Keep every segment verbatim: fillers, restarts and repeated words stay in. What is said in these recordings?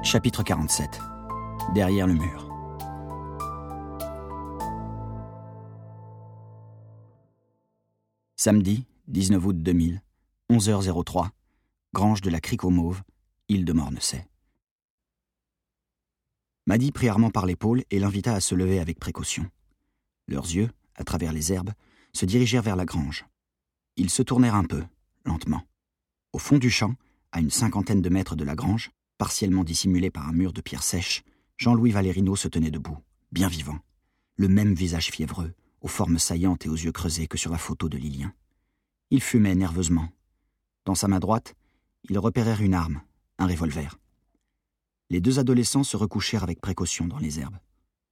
Chapitre quarante-sept. Derrière le mur. Samedi, dix-neuf août deux mille, onze heures trois, grange de la Crique aux Mauves, île de Mornessay. Maddy prit Armand par l'épaule et l'invita à se lever avec précaution. Leurs yeux, à travers les herbes, se dirigèrent vers la grange. Ils se tournèrent un peu, lentement. Au fond du champ, à une cinquantaine de mètres de la grange, partiellement dissimulé par un mur de pierre sèche, Jean-Louis Valérino se tenait debout, bien vivant, le même visage fiévreux, aux formes saillantes et aux yeux creusés que sur la photo de Lilien. Il fumait nerveusement. Dans sa main droite, ils repérèrent une arme, un revolver. Les deux adolescents se recouchèrent avec précaution dans les herbes.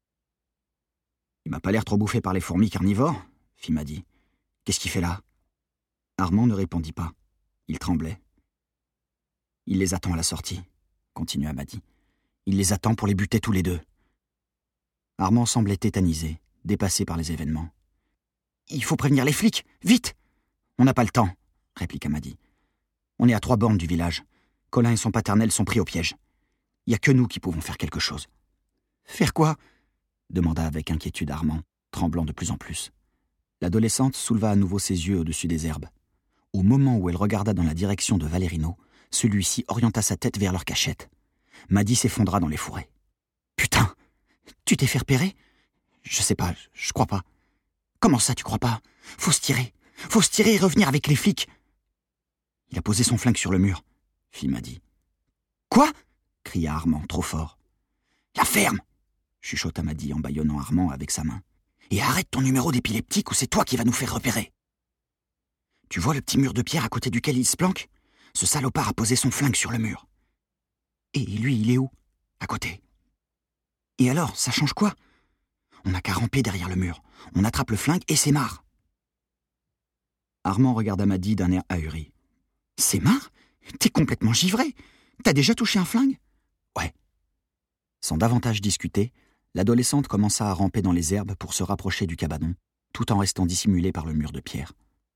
« Il m'a pas l'air trop bouffé par les fourmis carnivores ?» fit Maddy. « Qu'est-ce qu'il fait là ?» Armand ne répondit pas. Il tremblait. « Il les attend à la sortie, » continua Maddy. « Il les attend pour les buter tous les deux. » Armand semblait tétanisé, dépassé par les événements. « Il faut prévenir les flics, vite !»« On n'a pas le temps, » répliqua Maddy. « On est à trois bornes du village. Colin et son paternel sont pris au piège. Il n'y a que nous qui pouvons faire quelque chose. »« Faire quoi ?» demanda avec inquiétude Armand, tremblant de plus en plus. L'adolescente souleva à nouveau ses yeux au-dessus des herbes. Au moment où elle regarda dans la direction de Valérino, celui-ci orienta sa tête vers leur cachette. Maddy s'effondra dans les fourrés. « Putain, tu t'es fait repérer ? Je sais pas, je crois pas. Comment ça, tu crois pas ? Faut se tirer, faut se tirer et revenir avec les flics. » « Il a posé son flingue sur le mur, » fit Maddy. « Quoi ?» cria Armand, trop fort. « La ferme !» chuchota Maddy en bâillonnant Armand avec sa main. « Et arrête ton numéro d'épileptique ou c'est toi qui vas nous faire repérer. Tu vois le petit mur de pierre à côté duquel il se planque ? Ce salopard a posé son flingue sur le mur. Et lui, il est où ? À côté. Et alors, ça change quoi ? On n'a qu'à ramper derrière le mur. On attrape le flingue et c'est marre. » Armand regarda Maddy d'un air ahuri. « C'est marre ? T'es complètement givré. T'as déjà touché un flingue ? » ?»« Ouais. » Sans davantage discuter, l'adolescente commença à ramper dans les herbes pour se rapprocher du cabanon, tout en restant dissimulée par le mur de pierre.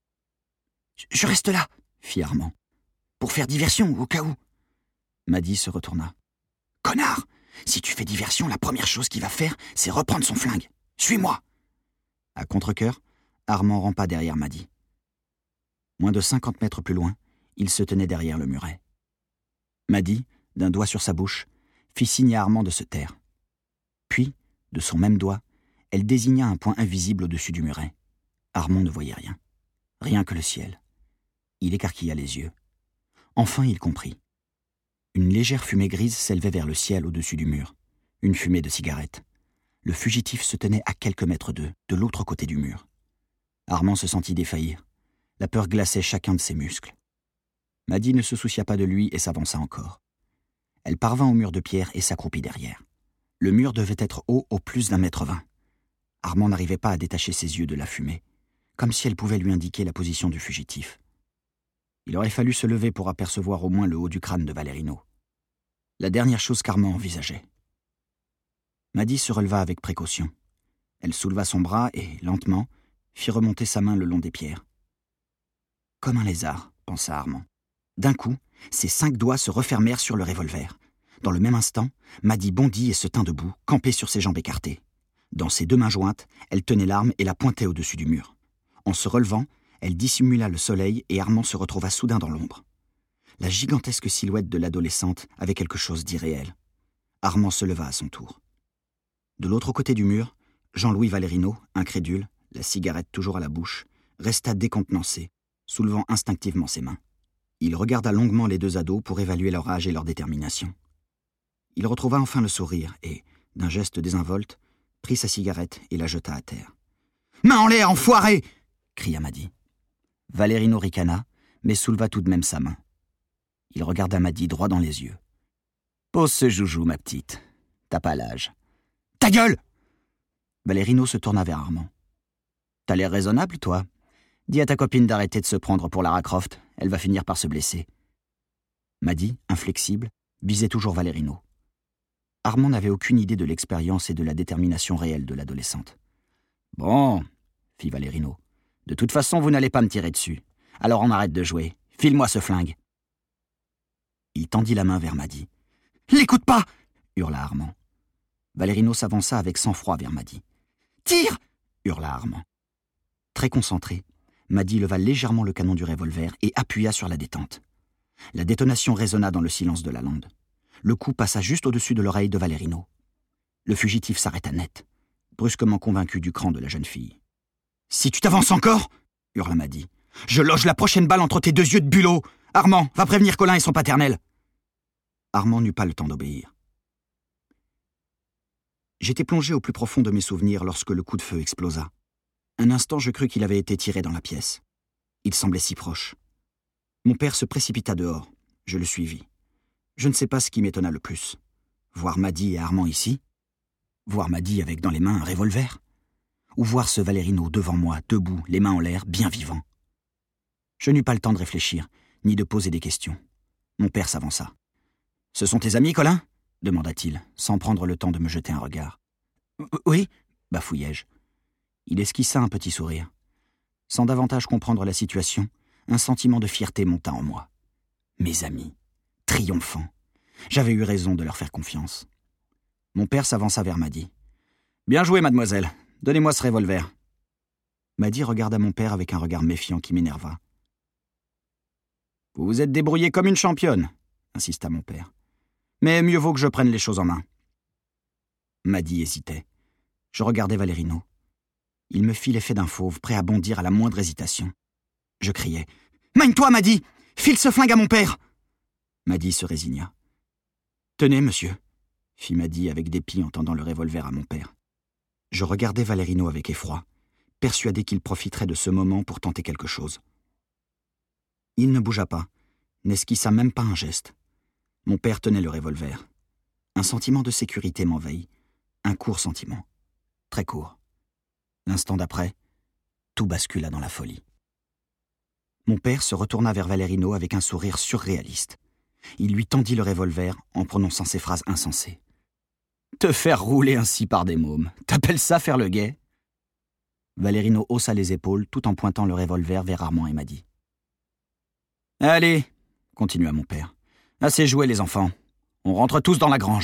« Je reste là, » fit Armand. « Pour faire diversion, au cas où. » Maddy se retourna. « Connard ! Si tu fais diversion, la première chose qu'il va faire, c'est reprendre son flingue. Suis-moi !» À contre-cœur, Armand rampa derrière Maddy. Moins de cinquante mètres plus loin, il se tenait derrière le muret. Maddy, d'un doigt sur sa bouche, fit signe à Armand de se taire. Puis, de son même doigt, elle désigna un point invisible au-dessus du muret. Armand ne voyait rien. Rien que le ciel. Il écarquilla les yeux. Enfin, il comprit. Une légère fumée grise s'élevait vers le ciel au-dessus du mur. Une fumée de cigarette. Le fugitif se tenait à quelques mètres d'eux, de l'autre côté du mur. Armand se sentit défaillir. La peur glaçait chacun de ses muscles. Maddy ne se soucia pas de lui et s'avança encore. Elle parvint au mur de pierre et s'accroupit derrière. Le mur devait être haut au plus d'un mètre vingt. Armand n'arrivait pas à détacher ses yeux de la fumée, comme si elle pouvait lui indiquer la position du fugitif. Il aurait fallu se lever pour apercevoir au moins le haut du crâne de Valérino. La dernière chose qu'Armand envisageait. Maddy se releva avec précaution. Elle souleva son bras et, lentement, fit remonter sa main le long des pierres. Comme un lézard, pensa Armand. D'un coup, ses cinq doigts se refermèrent sur le revolver. Dans le même instant, Maddy bondit et se tint debout, campée sur ses jambes écartées. Dans ses deux mains jointes, elle tenait l'arme et la pointait au-dessus du mur. En se relevant, elle dissimula le soleil et Armand se retrouva soudain dans l'ombre. La gigantesque silhouette de l'adolescente avait quelque chose d'irréel. Armand se leva à son tour. De l'autre côté du mur, Jean-Louis Valérino, incrédule, la cigarette toujours à la bouche, resta décontenancé, soulevant instinctivement ses mains. Il regarda longuement les deux ados pour évaluer leur âge et leur détermination. Il retrouva enfin le sourire et, d'un geste désinvolte, prit sa cigarette et la jeta à terre. « Main en l'air, enfoiré !» cria Maddy. Valérino ricana, mais souleva tout de même sa main. Il regarda Maddy droit dans les yeux. « Pose ce joujou, ma petite. T'as pas l'âge. »« Ta gueule !» Valérino se tourna vers Armand. « T'as l'air raisonnable, toi. Dis à ta copine d'arrêter de se prendre pour Lara Croft. Elle va finir par se blesser. » Maddy, inflexible, visait toujours Valérino. Armand n'avait aucune idée de l'expérience et de la détermination réelle de l'adolescente. « Bon, » fit Valérino. « De toute façon, vous n'allez pas me tirer dessus. Alors on arrête de jouer. File-moi ce flingue. » Il tendit la main vers Maddy. L'écoute pas !» hurla Armand. Valérino s'avança avec sang-froid vers Maddy. « Tire !» hurla Armand. Très concentré, Maddy leva légèrement le canon du revolver et appuya sur la détente. La détonation résonna dans le silence de la lande. Le coup passa juste au-dessus de l'oreille de Valérino. Le fugitif s'arrêta net, brusquement convaincu du cran de la jeune fille. « Si tu t'avances encore !» hurla Maddy. « Je loge la prochaine balle entre tes deux yeux de bulot. Armand, va prévenir Colin et son paternel !» Armand n'eut pas le temps d'obéir. J'étais plongé au plus profond de mes souvenirs lorsque le coup de feu explosa. Un instant, je crus qu'il avait été tiré dans la pièce. Il semblait si proche. Mon père se précipita dehors. Je le suivis. Je ne sais pas ce qui m'étonna le plus. Voir Maddy et Armand ici. Voir Maddy avec dans les mains un revolver. Ou voir ce Valérino devant moi, debout, les mains en l'air, bien vivant. Je n'eus pas le temps de réfléchir, ni de poser des questions. Mon père s'avança. « Ce sont tes amis, Colin ?» demanda-t-il, sans prendre le temps de me jeter un regard. « Oui » bafouillai-je. Il esquissa un petit sourire. Sans davantage comprendre la situation, un sentiment de fierté monta en moi. Mes amis, triomphants. J'avais eu raison de leur faire confiance. Mon père s'avança vers Maddy. « Bien joué, mademoiselle. Donnez-moi ce revolver. » Maddy regarda mon père avec un regard méfiant qui m'énerva. « Vous vous êtes débrouillé comme une championne, » insista mon père. « Mais mieux vaut que je prenne les choses en main. » Maddy hésitait. Je regardais Valérino. Il me fit l'effet d'un fauve, prêt à bondir à la moindre hésitation. Je criai. « Magne-toi, Maddy! File ce flingue à mon père !» Maddy se résigna. « Tenez, monsieur, » fit Maddy avec dépit en tendant le revolver à mon père. Je regardais Valérino avec effroi, persuadé qu'il profiterait de ce moment pour tenter quelque chose. Il ne bougea pas, n'esquissa même pas un geste. Mon père tenait le revolver. Un sentiment de sécurité m'envahit. Un court sentiment. Très court. L'instant d'après, tout bascula dans la folie. Mon père se retourna vers Valérino avec un sourire surréaliste. Il lui tendit le revolver en prononçant ces phrases insensées. « Te faire rouler ainsi par des mômes, t'appelles ça faire le guet ?» Valérino haussa les épaules tout en pointant le revolver vers Armand et Maddy. « Allez !» continua mon père. « Assez joué, les enfants. On rentre tous dans la grange. »